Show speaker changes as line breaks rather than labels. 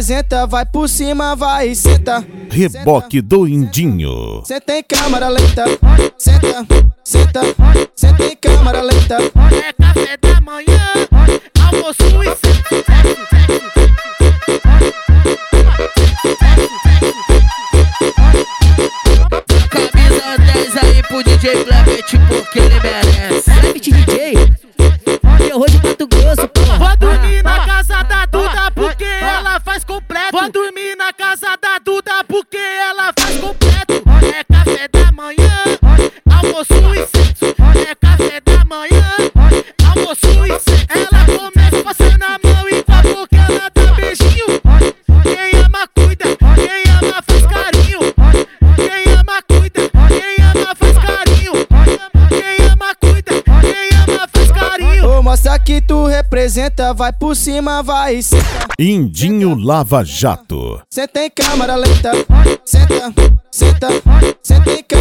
representa, vai por cima, vai, senta.
Reboque do Indinho.
Senta em câmera lenta, senta, senta, senta em câmera lenta.
É café da manhã, almoço e sexo. Camisa 10 aí pro DJ Clemente porque ele merece.
Clemente DJ, terror de Mato Grosso, porra.
Vou dormir na casa da Duda porque ela faz completo. Vou dormir na casa da Duda porque ela faz completo. É café da manhã, almoço e sexo. É café da manhã, almoço e sexo. Ela começa passando a mão e com a boca ela dá beijinho. Quem ama cuida, quem ama faz carinho. Quem ama cuida, quem ama faz carinho. Quem ama cuida, quem ama faz carinho.
Ô, mostra que tu representa, vai por cima, vai, senta.
Indinho Lava Jato.
Senta em câmera lenta, senta, senta, senta em câmera